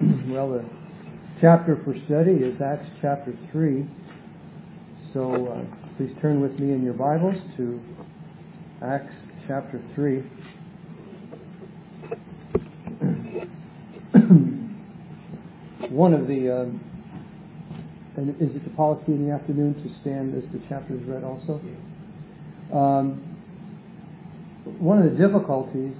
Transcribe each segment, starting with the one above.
Well, the chapter for study is Acts chapter 3. So please turn with me in your Bibles to Acts chapter 3. One of the, and is it the policy in the afternoon to stand as the chapter is read also? One of the difficulties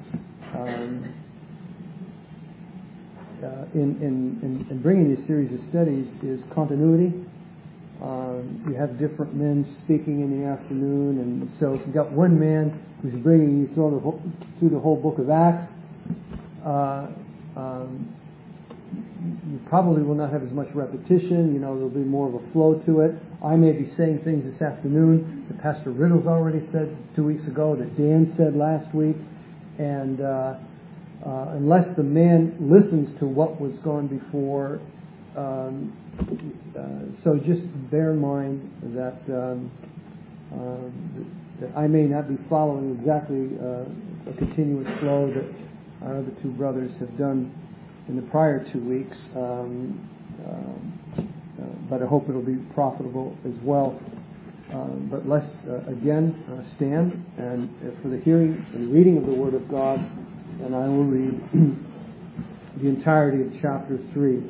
in bringing this series of studies is continuity. You have different men speaking in the afternoon, and so if you've got one man who's bringing you through the whole book of Acts, you probably will not have as much repetition. There'll be more of a flow to it. I may be saying things this afternoon that Pastor Riddle's already said 2 weeks ago, that Dan said last week, and unless the man listens to what was gone before, so just bear in mind that that I may not be following exactly a continuous flow that our other two brothers have done in the prior 2 weeks, but I hope it'll be profitable as well. But let's again stand and for the hearing and reading of the Word of God, and I will read the entirety of chapter 3.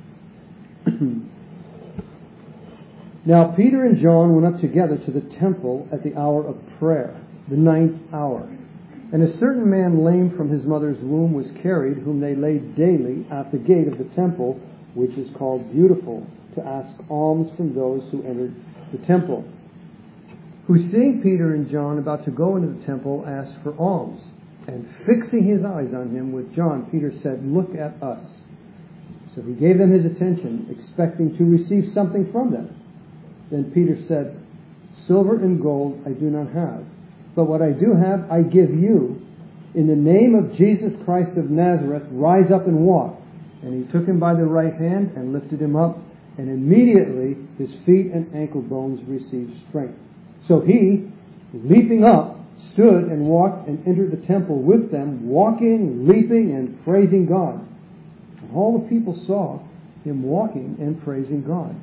Now Peter and John went up together to the temple at the hour of prayer, the 9th hour. And a certain man lame from his mother's womb was carried, whom they laid daily at the gate of the temple, which is called Beautiful, to ask alms from those who entered the temple. Who, seeing Peter and John about to go into the temple, asked for alms. And fixing his eyes on him with John, Peter said, "Look at us." So he gave them his attention, expecting to receive something from them. Then Peter said, "Silver and gold I do not have, but what I do have I give you. In the name of Jesus Christ of Nazareth, rise up and walk." And he took him by the right hand and lifted him up, and immediately his feet and ankle bones received strength. So he, leaping up, stood and walked and entered the temple with them, walking, leaping, and praising God. And all the people saw him walking and praising God.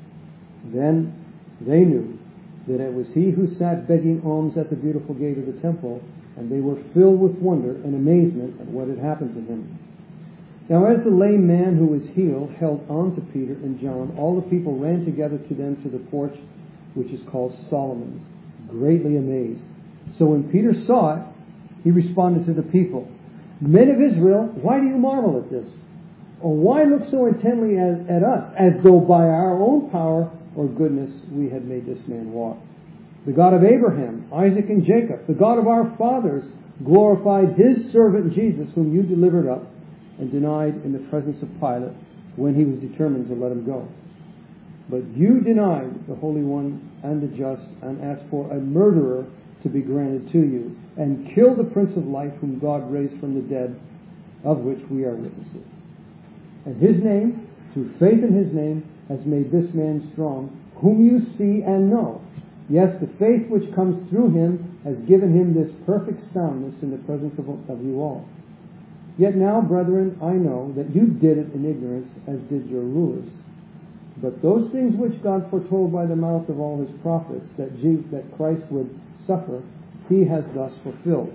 Then they knew that it was he who sat begging alms at the Beautiful gate of the temple, and they were filled with wonder and amazement at what had happened to him. Now as the lame man who was healed held on to Peter and John, all the people ran together to them to the porch, which is called Solomon's, greatly amazed. So when Peter saw it, he responded to the people, "Men of Israel, why do you marvel at this? Or why look so intently at us, as though by our own power or goodness we had made this man walk? The God of Abraham, Isaac, and Jacob, the God of our fathers, glorified his servant Jesus, whom you delivered up and denied in the presence of Pilate when he was determined to let him go. But you denied the Holy One and the just, and asked for a murderer to be granted to you, and killed the Prince of Life, whom God raised from the dead, of which we are witnesses. And his name, through faith in his name, has made this man strong, whom you see and know. Yes, the faith which comes through him has given him this perfect soundness in the presence of you all. Yet now, brethren, I know that you did it in ignorance, as did your rulers. But those things which God foretold by the mouth of all his prophets, that Christ would suffer, he has thus fulfilled.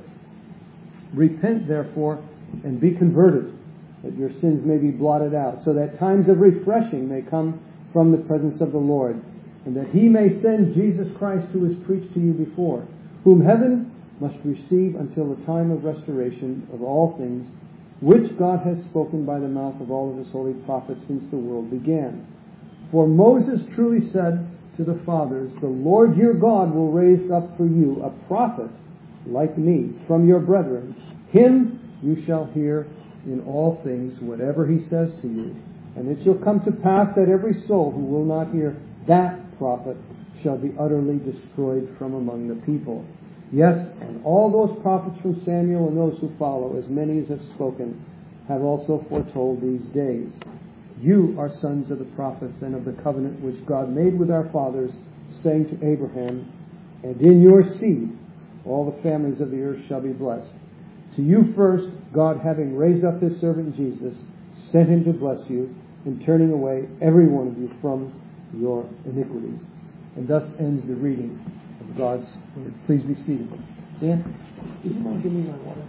Repent, therefore, and be converted, that your sins may be blotted out, so that times of refreshing may come from the presence of the Lord, and that he may send Jesus Christ, who was preached to you before, whom heaven must receive until the time of restoration of all things, which God has spoken by the mouth of all of his holy prophets since the world began. For Moses truly said to the fathers, "The Lord your God will raise up for you a prophet like me from your brethren. Him you shall hear in all things whatever he says to you. And it shall come to pass that every soul who will not hear that prophet shall be utterly destroyed from among the people." Yes, and all those prophets from Samuel and those who follow, as many as have spoken, have also foretold these days. You are sons of the prophets and of the covenant which God made with our fathers, saying to Abraham, "And in your seed all the families of the earth shall be blessed." To you first, God having raised up his servant Jesus, sent him to bless you in turning away every one of you from your iniquities. And thus ends the reading of God's word. Please be seated. Dan, would you mind giving me my water?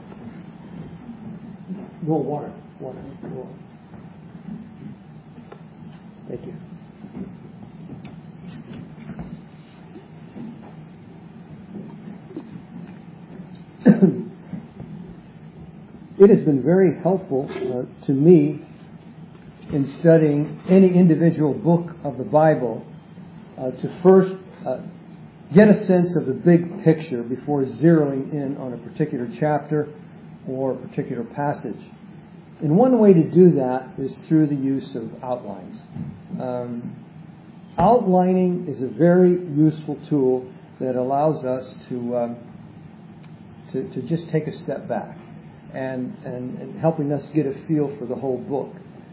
No, water. Water. Thank you. It has been very helpful to me in studying any individual book of the Bible to first get a sense of the big picture before zeroing in on a particular chapter or a particular passage. And one way to do that is through the use of outlines. Outlining is a very useful tool that allows us to just take a step back and helping us get a feel for the whole book.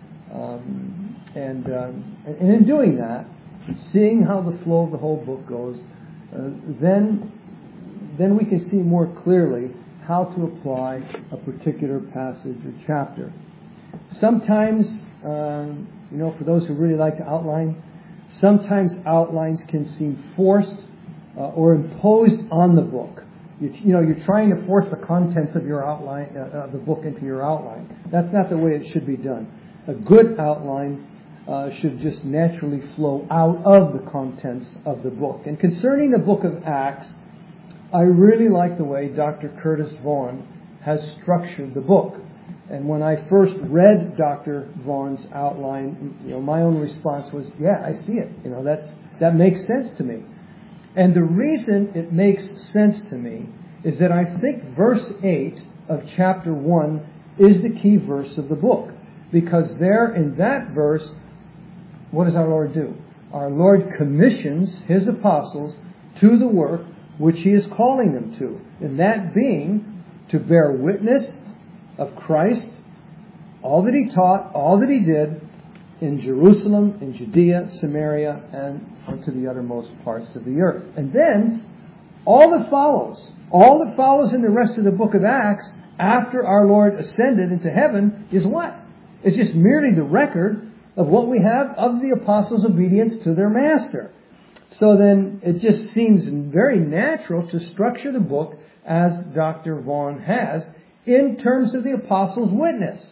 And in doing that, seeing how the flow of the whole book goes, then we can see more clearly how to apply a particular passage or chapter. Sometimes, for those who really like to outline, sometimes outlines can seem forced or imposed on the book. You're trying to force the contents of your outline, of the book into your outline. That's not the way it should be done. A good outline should just naturally flow out of the contents of the book. And concerning the book of Acts, I really like the way Dr. Curtis Vaughan has structured the book. And when I first read Dr. Vaughan's outline, my own response was, yeah, I see it. That makes sense to me. And the reason it makes sense to me is that I think verse 8 of chapter 1 is the key verse of the book. Because there in that verse, what does our Lord do? Our Lord commissions His apostles to the work which He is calling them to. And that being to bear witness of Christ, all that He taught, all that He did, in Jerusalem, in Judea, Samaria, and unto the uttermost parts of the earth. And then, all that follows in the rest of the book of Acts, after our Lord ascended into heaven, is what? It's just merely the record of what we have of the apostles' obedience to their master. So then, it just seems very natural to structure the book as Dr. Vaughan has, in terms of the apostles' witness.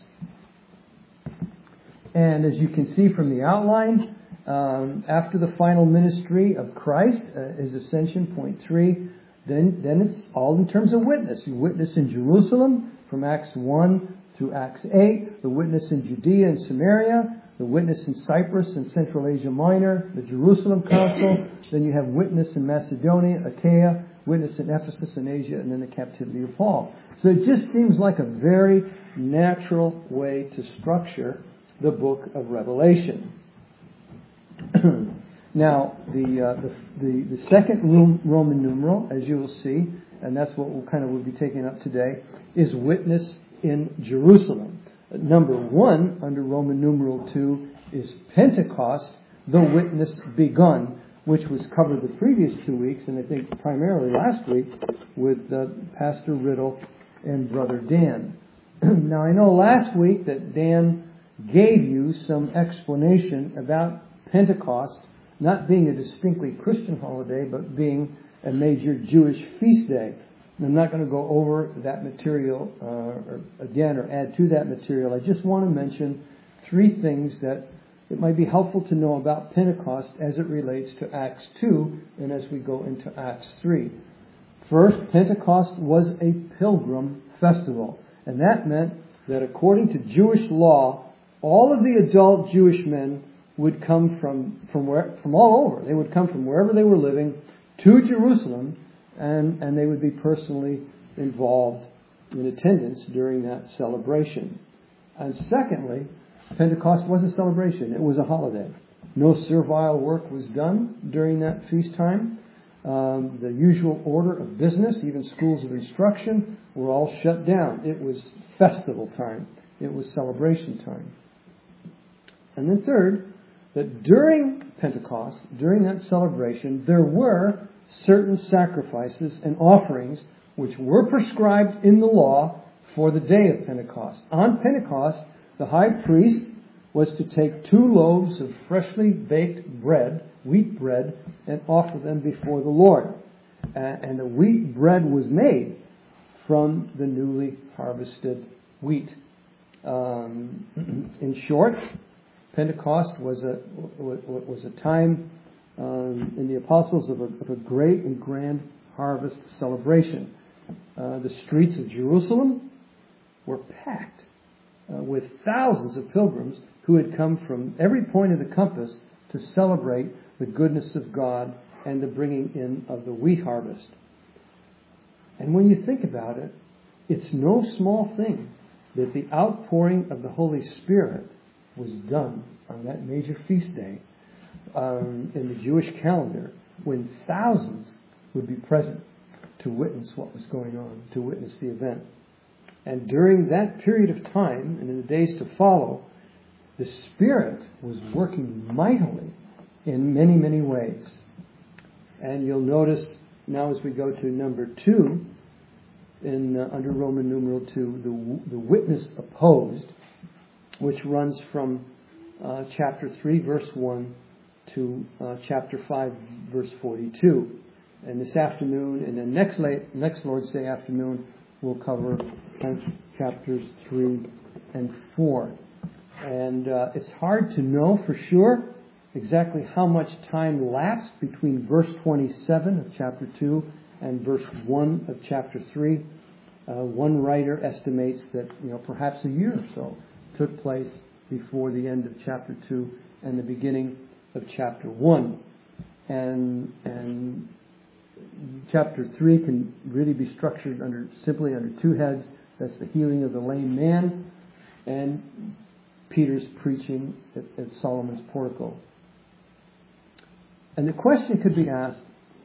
And as you can see from the outline, after the final ministry of Christ, His ascension, point 3, then it's all in terms of witness. You witness in Jerusalem from Acts 1 through Acts 8, the witness in Judea and Samaria, the witness in Cyprus and Central Asia Minor, the Jerusalem Council, then you have witness in Macedonia, Achaia, witness in Ephesus and Asia, and then the captivity of Paul. So it just seems like a very natural way to structure the book of Revelation. Now, the second Roman numeral, as you will see, and that's what we'll be taking up today, is witness in Jerusalem. Number 1 under Roman numeral 2 is Pentecost, the witness begun, which was covered the previous 2 weeks, and I think primarily last week, with Pastor Riddle and Brother Dan. Now, I know last week that Dan gave you some explanation about Pentecost not being a distinctly Christian holiday, but being a major Jewish feast day. And I'm not going to go over that material or add to that material. I just want to mention 3 things that it might be helpful to know about Pentecost as it relates to Acts 2 and as we go into Acts 3. First, Pentecost was a pilgrim festival. And that meant that according to Jewish law, all of the adult Jewish men would come from all over. They would come from wherever they were living to Jerusalem, and they would be personally involved in attendance during that celebration. And secondly, Pentecost was a celebration. It was a holiday. No servile work was done during that feast time. The usual order of business, even schools of instruction, were all shut down. It was festival time. It was celebration time. And then third, that during Pentecost, during that celebration, there were certain sacrifices and offerings which were prescribed in the law for the day of Pentecost. On Pentecost, The high priest was to take 2 loaves of freshly baked bread, wheat bread, and offer them before the Lord. And the wheat bread was made from the newly harvested wheat. In short, Pentecost was a time in the apostles of a great and grand harvest celebration. The streets of Jerusalem were packed with thousands of pilgrims who had come from every point of the compass to celebrate the goodness of God and the bringing in of the wheat harvest. And when you think about it, it's no small thing that the outpouring of the Holy Spirit was done on that major feast day in the Jewish calendar, when thousands would be present to witness what was going on, to witness the event. And during that period of time, and in the days to follow, the Spirit was working mightily in many, many ways. And you'll notice now as we go to number 2, under Roman numeral 2, the witness opposed, which runs from chapter 3, verse 1 to chapter 5, verse 42. And this afternoon, and then next Lord's Day afternoon, we'll cover chapters 3 and 4. And it's hard to know for sure exactly how much time lapsed between verse 27 of chapter 2 and verse 1 of chapter 3. One writer estimates that perhaps a year or so took place before the end of chapter 2 and the beginning of chapter 1. And chapter 3 can really be structured simply under 2 heads. That's the healing of the lame man and Peter's preaching at Solomon's portico. And the question could be asked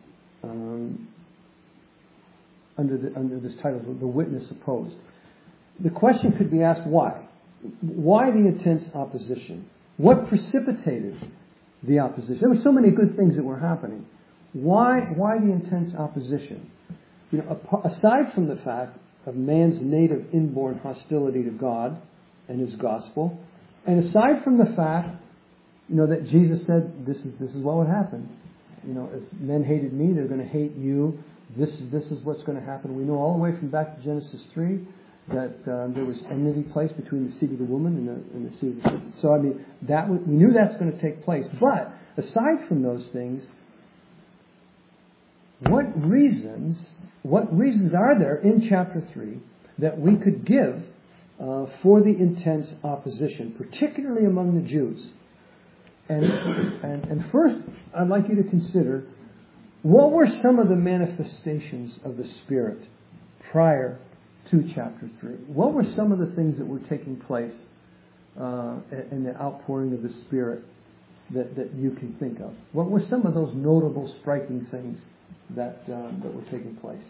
under this title, The Witness Opposed. The question could be asked, why? Why the intense opposition? What precipitated the opposition? There were so many good things that were happening. Why the intense opposition? Aside from the fact of man's native inborn hostility to God and His gospel, and aside from the fact, that Jesus said, this is what would happen. If men hated me, they're going to hate you. This is what's going to happen. We know all the way from back to Genesis 3 that there was enmity placed between the seed of the woman and the seed of the serpent. So we knew that's going to take place. But aside from those things, what reasons are there in chapter 3 that we could give for the intense opposition, particularly among the Jews? And first, I'd like you to consider, what were some of the manifestations of the Spirit prior to chapter 3? What were some of the things that were taking place in the outpouring of the Spirit that you can think of? What were some of those notable, striking things that were taking place?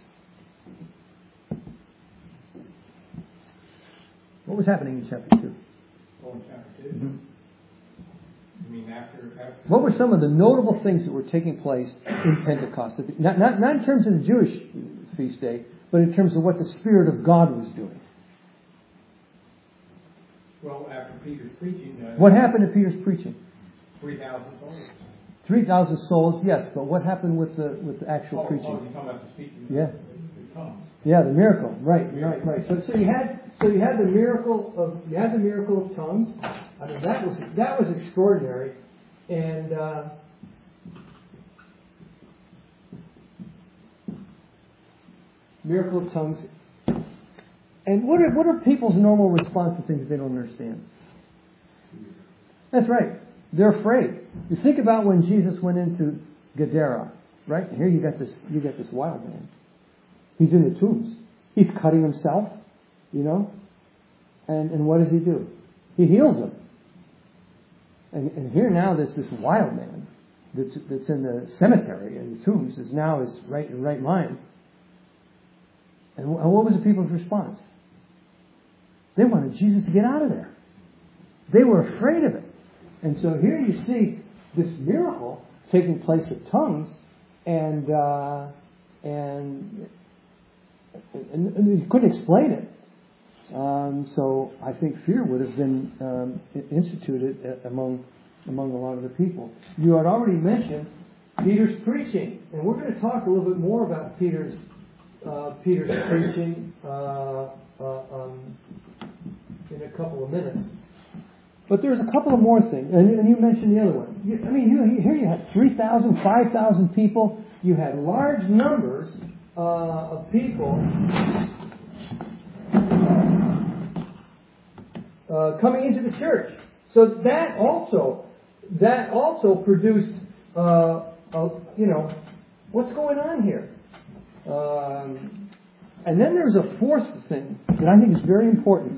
What was happening in chapter 2? Oh, in chapter 2? Mm-hmm. You mean after? What were some of the notable things that were taking place in Pentecost? Not in terms of the Jewish feast day, but in terms of what the Spirit of God was doing. Well, after Peter's preaching... what happened to Peter's preaching? 3,000 souls. 3,000 souls, yes, but what happened with the actual preaching? Oh, you're talking about the speaking yeah. in tongues. Yeah, the miracle. Right. So you had the miracle of tongues. I mean, that was extraordinary, and miracle of tongues. And what are people's normal response to things that they don't understand? That's right. They're afraid. You think about when Jesus went into Gadara, right? And here you got this wild man. He's in the tombs. He's cutting himself, And what does he do? He heals them. And here now there's this wild man that's in the cemetery in the tombs is now his right mind. And what was the people's response? They wanted Jesus to get out of there. They were afraid of it. And so here you see this miracle taking place of tongues, and you couldn't explain it. So I think fear would have been instituted among a lot of the people. You had already mentioned Peter's preaching, and we're going to talk a little bit more about Peter's preaching in a couple of minutes. But there's a couple of more things, and you mentioned the other one. Here you had 3,000, 5,000 people. You had large numbers of people coming into the church. So that also produced, what's going on here? And then there's a fourth thing that I think is very important.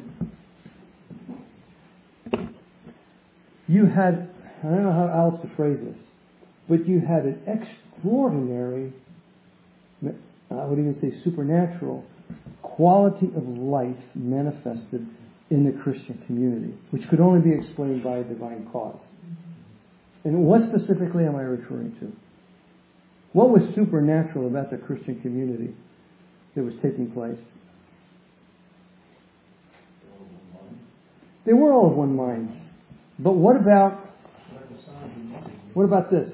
You had, I don't know how else to phrase this, but you had an extraordinary, I would even say supernatural, quality of life manifested in the Christian community, which could only be explained by a divine cause. And what specifically am I referring to? What was supernatural about the Christian community that was taking place? They were all of one mind. But what about this?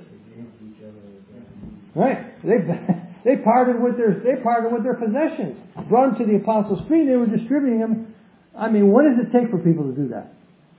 Right? They parted with their possessions, brought them to the apostles' feet. They were distributing them. I mean, what does it take for people to do that?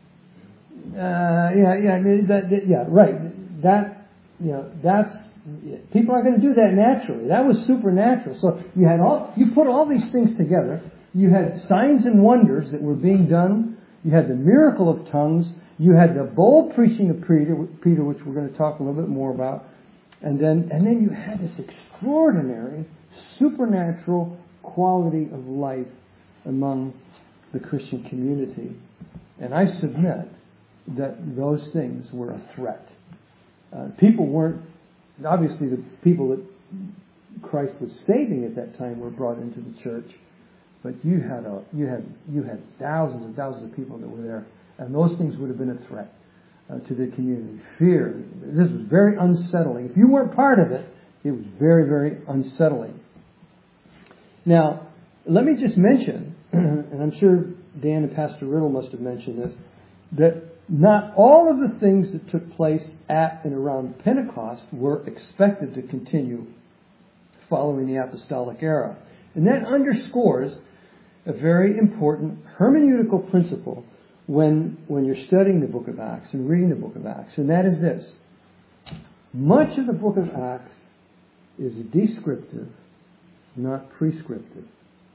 People aren't going to do that naturally. That was supernatural. So you put all these things together. You had signs and wonders that were being done. You had the miracle of tongues. You had the bold preaching of Peter, which we're going to talk a little bit more about. And then you had this extraordinary, supernatural quality of life among the Christian community. And I submit that those things were a threat. People weren't, obviously the people that Christ was saving at that time were brought into the church, but you had thousands and thousands of people that were there, and those things would have been a threat to the community. Fear. This was very unsettling. If you weren't part of it, it was very, very unsettling. Now, let me just mention, and I'm sure Dan and Pastor Riddle must have mentioned this, that not all of the things that took place at and around Pentecost were expected to continue following the apostolic era. And that underscores a very important hermeneutical principle when you're studying the book of Acts and reading the book of Acts. And that is this. Much of the book of Acts is descriptive, not prescriptive.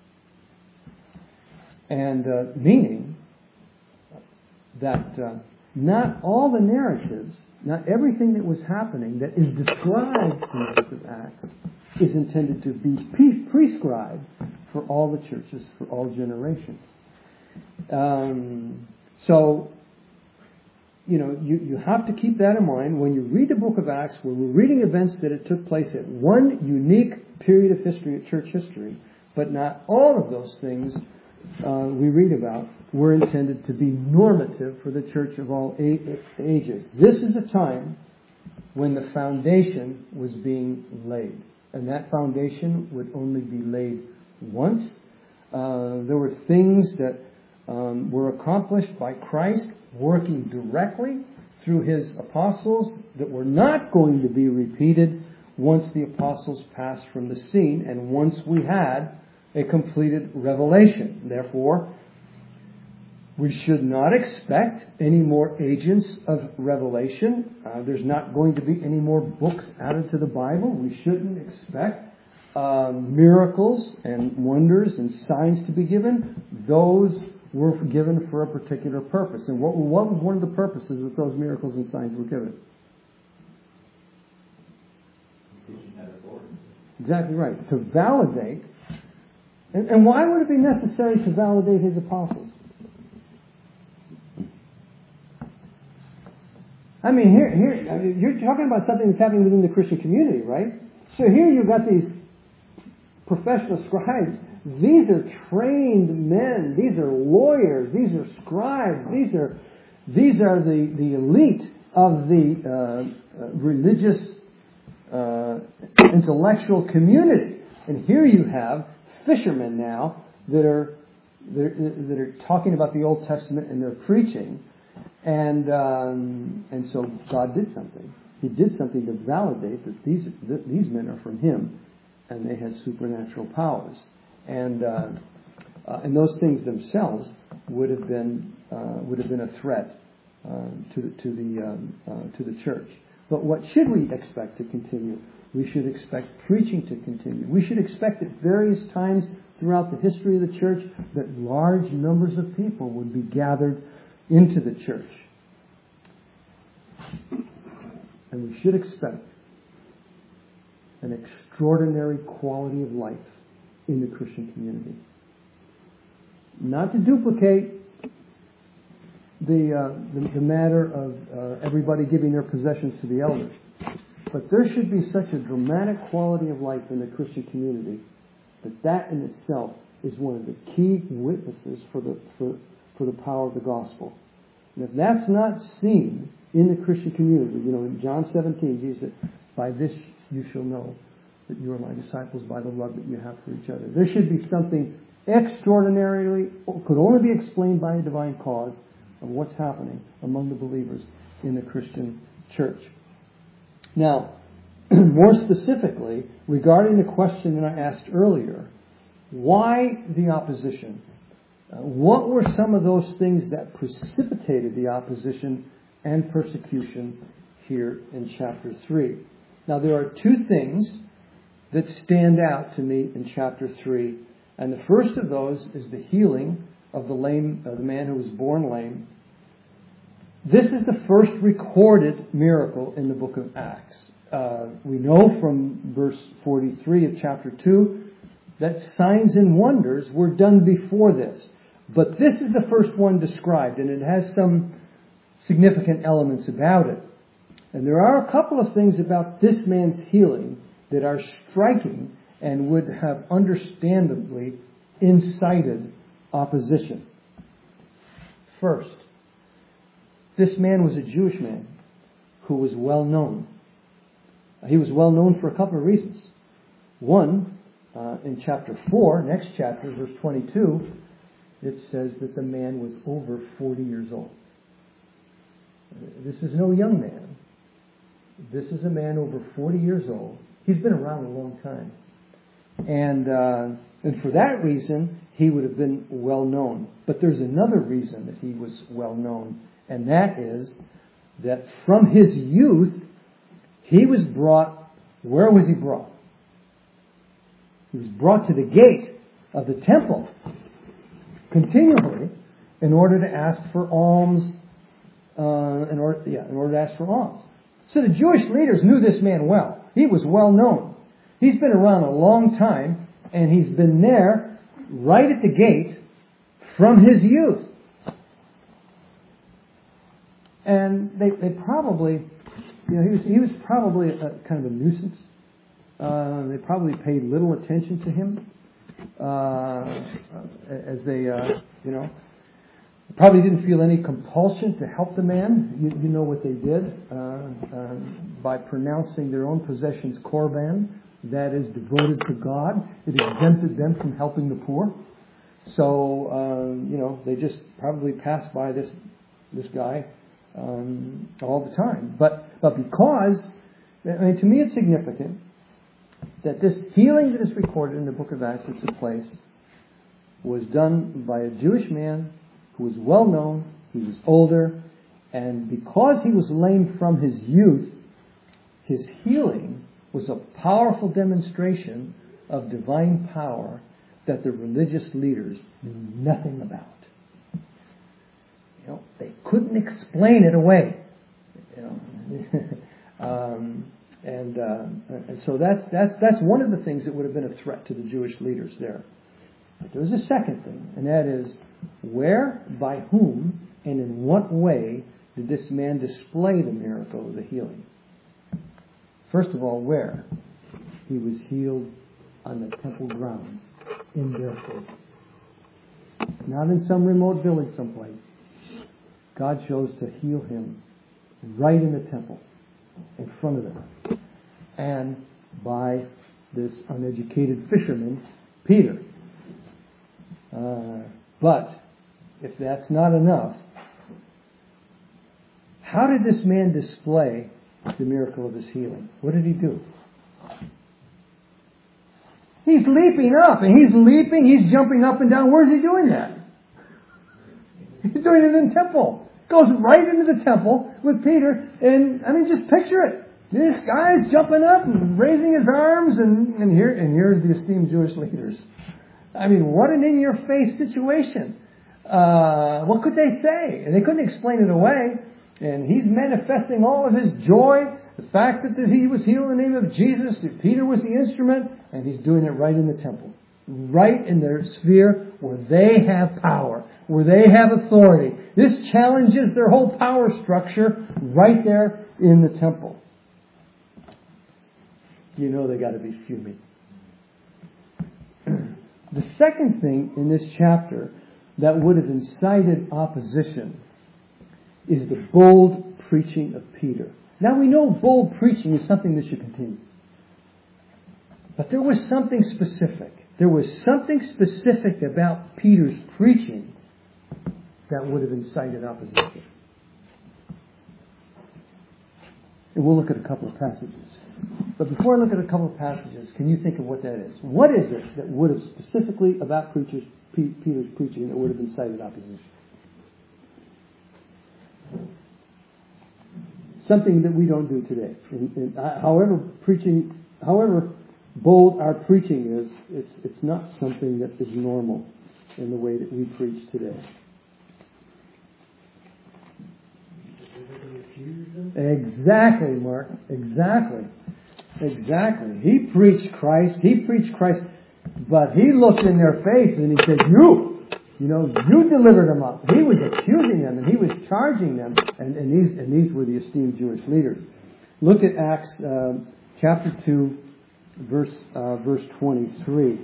And meaning that not all the narratives, not everything that was happening that is described in the book of Acts is intended to be prescribed for all the churches, for all generations. So, you have to keep that in mind when you read the book of Acts, where we're reading events that it took place at one unique period of history, of church history, but not all of those things we read about were intended to be normative for the church of all ages. This is a time when the foundation was being laid. And that foundation would only be laid once. There were things that were accomplished by Christ working directly through His apostles that were not going to be repeated once the apostles passed from the scene and once we had a completed revelation. Therefore, we should not expect any more agents of revelation. There's not going to be any more books added to the Bible. We shouldn't expect miracles and wonders and signs to be given. Those were given for a particular purpose. And what was one of the purposes that those miracles and signs were given? Exactly right. To validate. And why would it be necessary to validate His apostles? I mean, here, you're talking about something that's happening within the Christian community, right? So here you've got these professional scribes. These are trained men. These are lawyers. These are scribes. These are the elite of the religious intellectual community. And here you have fishermen now that are that are talking about the Old Testament and they're preaching, and so God did something. He did something to validate that these men are from Him, and they had supernatural powers, and those things themselves would have been a threat to the church. But what should we expect to continue? We should expect preaching to continue. We should expect at various times throughout the history of the church that large numbers of people would be gathered into the church. And we should expect an extraordinary quality of life in the Christian community. Not to duplicate the matter of everybody giving their possessions to the elders, but there should be such a dramatic quality of life in the Christian community that in itself is one of the key witnesses for the power of the gospel. And if that's not seen in the Christian community, in John 17, Jesus said, "By this you shall know that you are my disciples, by the love that you have for each other." There should be something extraordinarily, could only be explained by a divine cause of what's happening among the believers in the Christian church. Now, more specifically, regarding the question that I asked earlier, why the opposition? What were some of those things that precipitated the opposition and persecution here in chapter 3? Now, there are two things that stand out to me in chapter 3. And the first of those is the healing of the man who was born lame. This is the first recorded miracle in the book of Acts. We know from verse 43 of chapter 2 that signs and wonders were done before this. But this is the first one described, and it has some significant elements about it. And there are a couple of things about this man's healing that are striking and would have understandably incited opposition. First, this man was a Jewish man who was well known. He was well known for a couple of reasons. One, in chapter 4, next chapter, verse 22, it says that the man was over 40 years old. This is no young man. This is a man over 40 years old. He's been around a long time. And for that reason, he would have been well known. But there's another reason that he was well known, and that is that from his youth, he was brought. Where was he brought? He was brought to the gate of the temple continually in order to ask for alms. In order to ask for alms. So the Jewish leaders knew this man well. He was well known. He's been around a long time, and he's been there right at the gate from his youth. And they probably, he was probably a kind of a nuisance. They probably paid little attention to him as they, probably didn't feel any compulsion to help the man. You know what they did by pronouncing their own possessions korban, that is devoted to God. It exempted them from helping the poor. So they just probably passed by this guy all the time. But because, to me, it's significant that this healing that is recorded in the book of Acts that took place was done by a Jewish man who was well known, he was older, and because he was lame from his youth, his healing was a powerful demonstration of divine power that the religious leaders knew nothing about. They couldn't explain it away. And so that's one of the things that would have been a threat to the Jewish leaders there. But there was a second thing, and that is, where, by whom, and in what way did this man display the miracle of the healing? First of all, where? He was healed on the temple grounds, in their face. Not in some remote village someplace. God chose to heal him right in the temple, in front of them. And by this uneducated fisherman, Peter. But if that's not enough, how did this man display the miracle of his healing? What did he do? He's leaping up, and he's jumping up and down. Where's he doing that? He's doing it in the temple. Goes right into the temple with Peter, and just picture it. This guy's jumping up and raising his arms, and here's the esteemed Jewish leaders. What an in-your-face situation. What could they say? And they couldn't explain it away. And he's manifesting all of his joy, the fact that he was healed in the name of Jesus, that Peter was the instrument, and he's doing it right in the temple. Right in their sphere where they have power, where they have authority. This challenges their whole power structure right there in the temple. You know they got to be fuming. The second thing in this chapter that would have incited opposition is the bold preaching of Peter. Now we know bold preaching is something that should continue. But there was something specific. There was something specific about Peter's preaching that would have incited opposition. And we'll look at a couple of passages. But before I look at a couple of passages, can you think of what that is? What is it that would have specifically about Peter's preaching that would have incited opposition? Something that we don't do today. However bold our preaching is, it's not something that is normal in the way that we preach today. Exactly, Mark. Exactly. He preached Christ, but he looked in their face and he said, you delivered them up. He was accusing them and he was charging them, and these were the esteemed Jewish leaders. Look at Acts chapter 2, verse 23.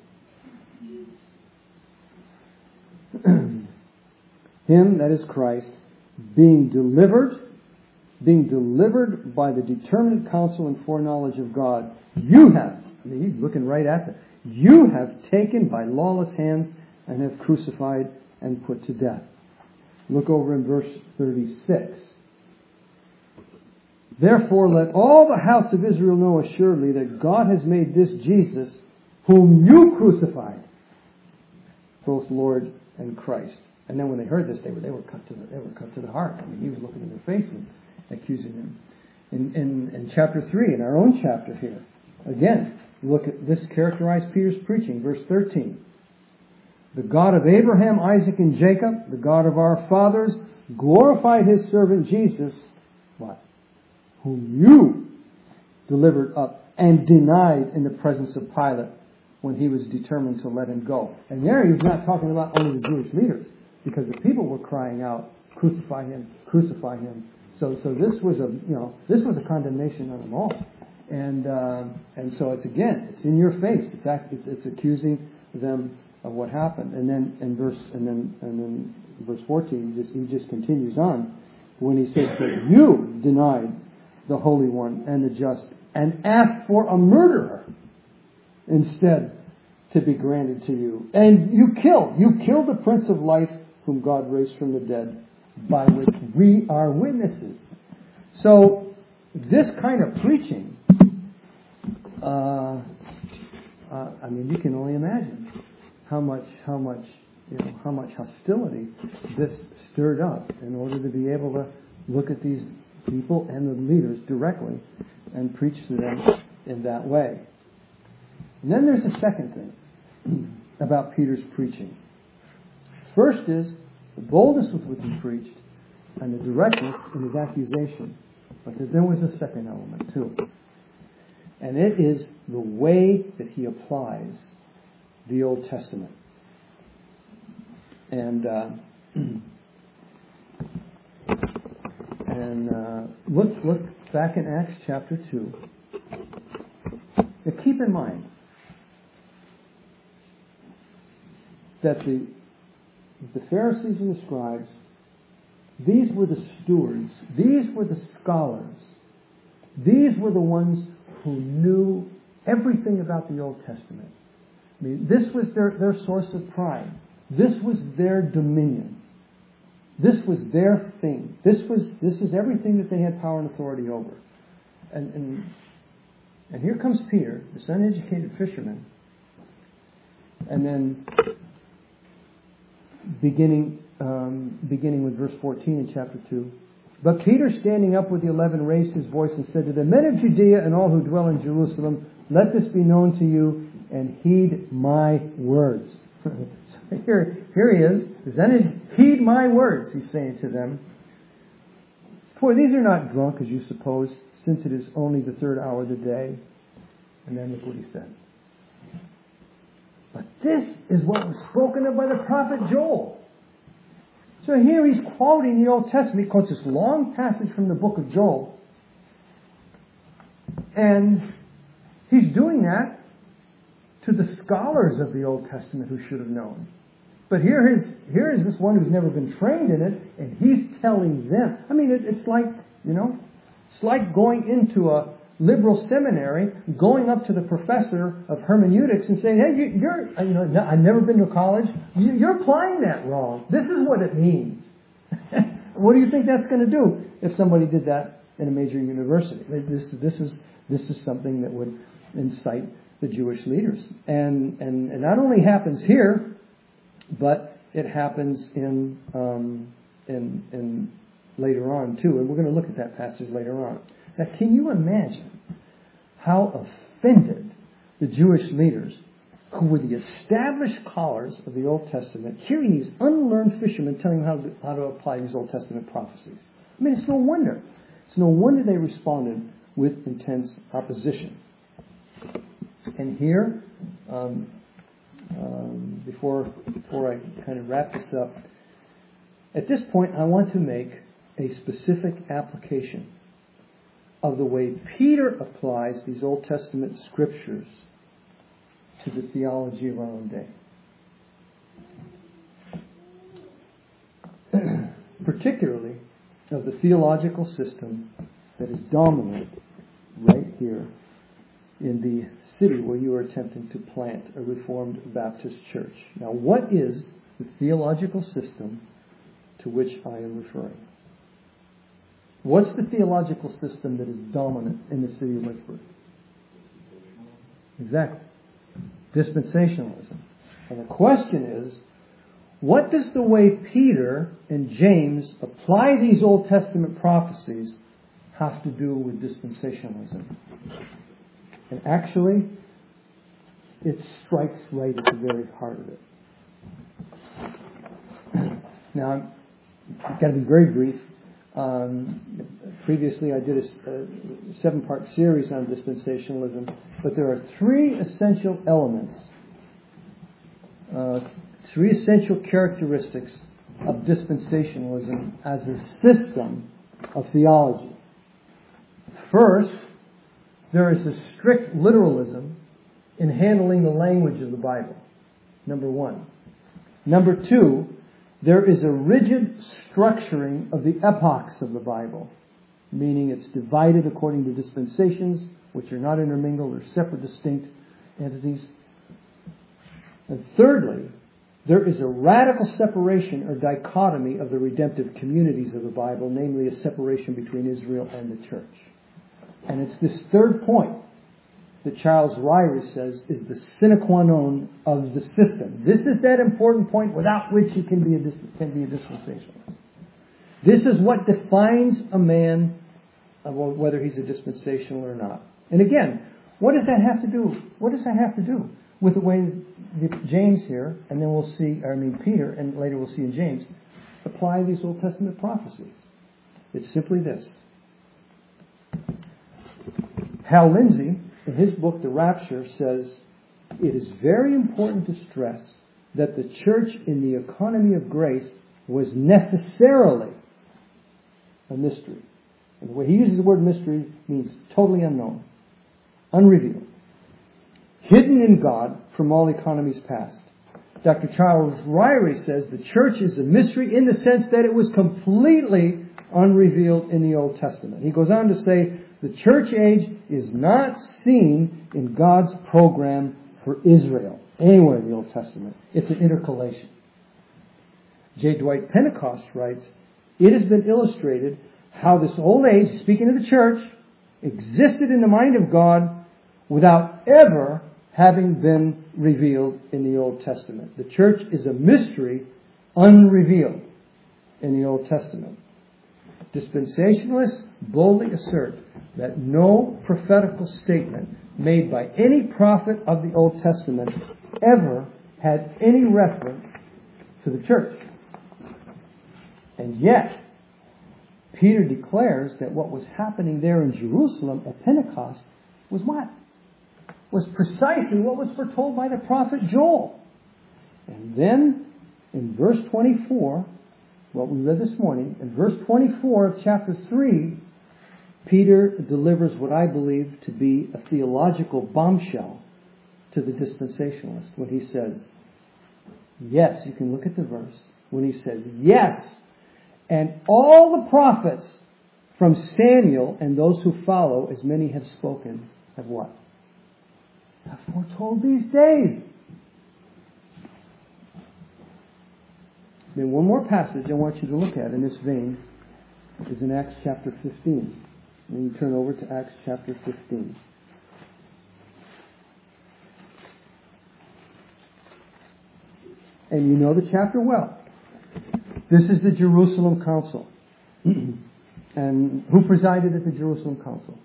Him, that is Christ, being delivered by the determinate counsel and foreknowledge of God, you have, he's looking right at them, you have taken by lawless hands and have crucified and put to death. Look over in verse 36. Therefore let all the house of Israel know assuredly that God has made this Jesus, whom you crucified, both Lord and Christ. And then when they heard this, they were cut to the heart. He was looking in their face and accusing them. In chapter 3, in our own chapter here, again, look at this characterized Peter's preaching, verse 13. The God of Abraham, Isaac, and Jacob, the God of our fathers, glorified his servant Jesus, what? Whom you delivered up and denied in the presence of Pilate when he was determined to let him go. And there he was not talking about only the Jewish leaders, because the people were crying out, crucify him, crucify him. So this was a condemnation on them all. And so it's in your face. It's accusing them of what happened. And then in verse 14, he just continues on when he says that you denied the Holy One and the just and asked for a murderer instead to be granted to you. And you killed the Prince of Life, whom God raised from the dead, by which we are witnesses. So this kind of preaching, you can only imagine how much hostility this stirred up in order to be able to look at these people and the leaders directly and preach to them in that way. And then there's a second thing about Peter's preaching. First is the boldness with which he preached and the directness in his accusation. But there was a second element too. And it is the way that he applies the Old Testament. And look back in Acts chapter 2. Now keep in mind that the Pharisees and the scribes, these were the stewards, these were the scholars, these were the ones who knew everything about the Old Testament. This was their source of pride. This was their dominion. This was their thing. This is everything that they had power and authority over. And here comes Peter, this uneducated fisherman, and then beginning with verse 14 in chapter 2. But Peter, standing up with the 11, raised his voice and said to them, Men of Judea and all who dwell in Jerusalem, let this be known to you, and heed my words. So here he is. Heed my words, he's saying to them. For these are not drunk, as you suppose, since it is only the third hour of the day. And then look what he said. But this is what was spoken of by the prophet Joel. So here he's quoting the Old Testament. He quotes this long passage from the book of Joel. And he's doing that to the scholars of the Old Testament who should have known. But here is this one who's never been trained in it, and he's telling them. I mean, it's like, it's like going into a liberal seminary, going up to the professor of hermeneutics and saying, hey, I've never been to college. You're applying that wrong. This is what it means. What do you think that's going to do if somebody did that in a major university? This is something that would incite the Jewish leaders. And it not only happens here, but it happens in later on too. And we're going to look at that passage later on. Now, can you imagine how offended the Jewish leaders, who were the established scholars of the Old Testament, hearing these unlearned fishermen telling them how to apply these Old Testament prophecies? I mean, it's no wonder. It's no wonder they responded with intense opposition. And here, before I kind of wrap this up, at this point I want to make a specific application of the way Peter applies these Old Testament scriptures to the theology of our own day. Particularly of the theological system that is dominant right here in the city where you are attempting to plant a Reformed Baptist church. Now, what is the theological system to which I am referring? What's the theological system that is dominant in the city of Lynchburg? Exactly. Dispensationalism. And the question is, what does the way Peter and James apply these Old Testament prophecies have to do with dispensationalism? And actually, it strikes right at the very heart of it. Now, I've got to be very brief. Previously I did a 7-part series on dispensationalism, but there are 3 essential elements, 3 essential characteristics of dispensationalism as a system of theology. First, there is a strict literalism in handling the language of the Bible. Number 1. Number 2, there is a rigid structuring of the epochs of the Bible, meaning it's divided according to dispensations, which are not intermingled or separate, distinct entities. And thirdly, there is a radical separation or dichotomy of the redemptive communities of the Bible, namely a separation between Israel and the church. And it's this third point that Charles Ryrie says is the sine qua non of the system. This is that important point without which you can be a dispensationalist. This is what defines a man, whether he's a dispensational or not. And again, what does that have to do? What does that have to do with the way that James here, and then we'll see, Peter, and later we'll see in James, apply these Old Testament prophecies? It's simply this. Hal Lindsey, in his book, The Rapture, says, it is very important to stress that the church in the economy of grace was necessarily a mystery. And the way he uses the word mystery means totally unknown, unrevealed, hidden in God from all economies past. Dr. Charles Ryrie says the church is a mystery in the sense that it was completely unrevealed in the Old Testament. He goes on to say, the church age is not seen in God's program for Israel anywhere in the Old Testament. It's an intercalation. J. Dwight Pentecost writes, "It has been illustrated how this old age, speaking of the church, existed in the mind of God without ever having been revealed in the Old Testament. The church is a mystery unrevealed in the Old Testament." Dispensationalists boldly assert that no prophetical statement made by any prophet of the Old Testament ever had any reference to the church. And yet, Peter declares that what was happening there in Jerusalem at Pentecost was what? Was precisely what was foretold by the prophet Joel. And then, in verse 24, what we read this morning, in verse 24 of chapter 3, Peter delivers what I believe to be a theological bombshell to the dispensationalist when he says, yes, you can look at the verse, when he says, yes, and all the prophets from Samuel and those who follow, as many have spoken, have what? Have foretold these days. Then one more passage I want you to look at in this vein is in Acts chapter 15. And you turn over to Acts chapter 15. And you know the chapter well. This is the Jerusalem Council. And who presided at the Jerusalem Council?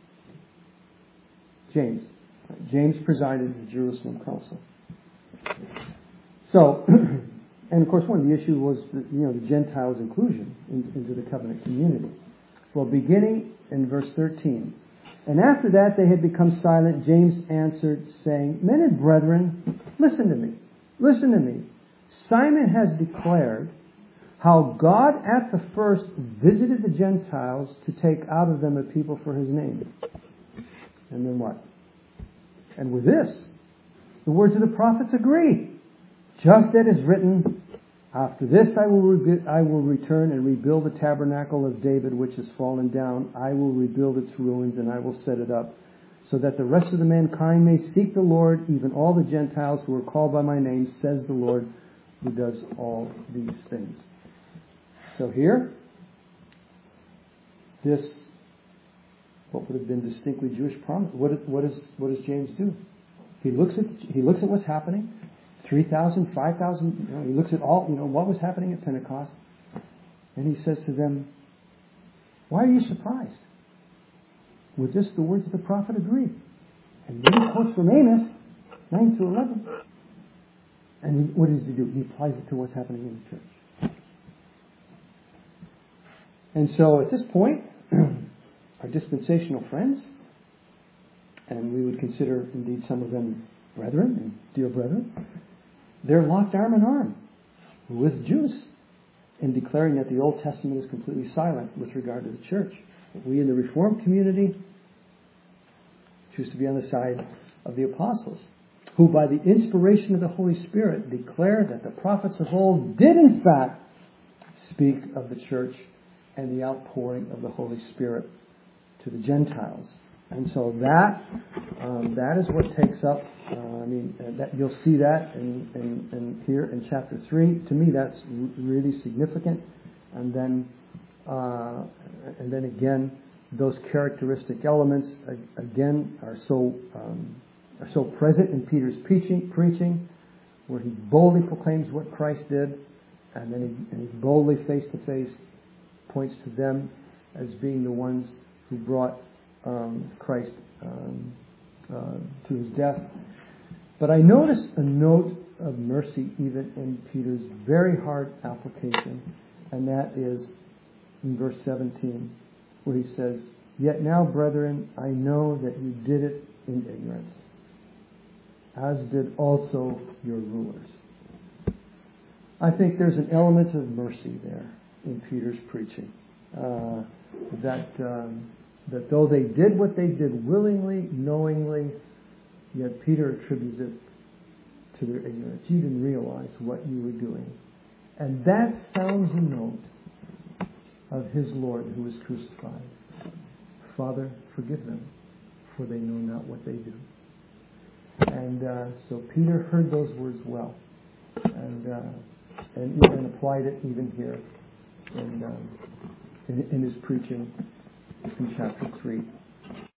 James. James presided at the Jerusalem Council. So, and of course one of the issues was the Gentiles' inclusion into the covenant community. Well, beginning in verse 13. And after that they had become silent, James answered, saying, Men and brethren, listen to me. Listen to me. Simon has declared how God at the first visited the Gentiles to take out of them a people for his name. And then what? And with this, the words of the prophets agree. Just as is written, after this I will return and rebuild the tabernacle of David which has fallen down. I will rebuild its ruins and I will set it up, so that the rest of the mankind may seek the Lord, even all the Gentiles who are called by my name, says the Lord, who does all these things. So here, this, what would have been distinctly Jewish promise. What does James do? He looks at what's happening. 3,000, 5,000, he looks at all, what was happening at Pentecost. And he says to them, why are you surprised? With this, the words of the prophet agree. And then he quotes from Amos 9 to 11. And what does he do? He applies it to what's happening in the church. And so at this point, our dispensational friends, and we would consider indeed some of them brethren and dear brethren, they're locked arm in arm with Jews in declaring that the Old Testament is completely silent with regard to the church. We in the Reformed community choose to be on the side of the apostles, who by the inspiration of the Holy Spirit declare that the prophets of old did in fact speak of the church and the outpouring of the Holy Spirit to the Gentiles. And so that is what takes up. That you'll see that in here in chapter 3. To me, that's really significant. And then again, those characteristic elements again are so present in Peter's preaching, where he boldly proclaims what Christ did, and then he boldly face to face points to them as being the ones who brought Christ to his death. But I noticed a note of mercy even in Peter's very hard application, and that is in verse 17, where he says, Yet now, brethren, I know that you did it in ignorance, as did also your rulers. I think there's an element of mercy there in Peter's preaching, that though they did what they did willingly, knowingly, yet Peter attributes it to their ignorance. You didn't realize what you were doing. And that sounds a note of his Lord who was crucified. Father, forgive them, for they know not what they do. And so Peter heard those words well. And and applied it even here in his preaching in chapter 3.